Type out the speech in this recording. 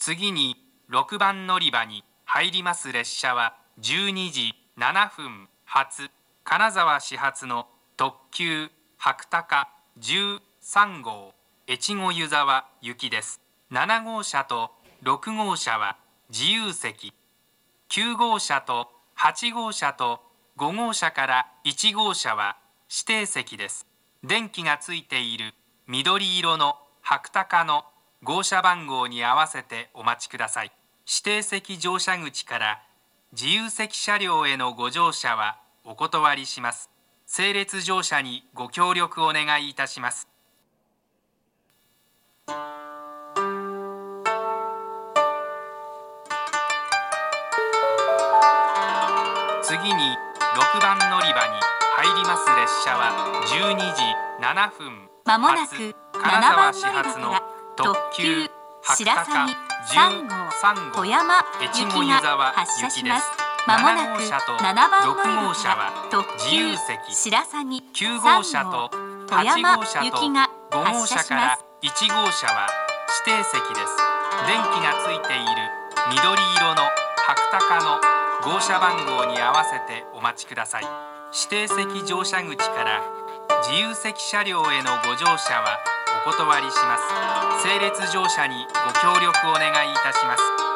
次に6番乗り場に入ります列車は12時7分発、金沢始発の特急白鷹13号越後湯沢行きです。7号車と6号車は自由席、9号車と8号車と5号車から1号車は指定席です。電気がついている緑色の白鷹の号車番号に合わせてお待ちください。指定席乗車口から自由席車両へのご乗車はお断りします。整列乗車にご協力お願いいたします。次に6番乗り場に入ります列車は12時7分まもなく金 7 沢番乗り場始発のから特特急急白白鷹鷺3号 13号富山越行きが後湯沢発車行きです。 します。まもな 7 く号車と 7番乗り 6 場号車はから特自由急席、 白鷺 9号車 3号と富 8 山号車と行きが 5号発車しま車からす。 1号車は指定席です。電気がついている緑色の白鷹の号車番号に合わせてお待ちください。指定席乗車口から自由席車両へのご乗車はお断りします。整列乗車にご協力お願いいたします。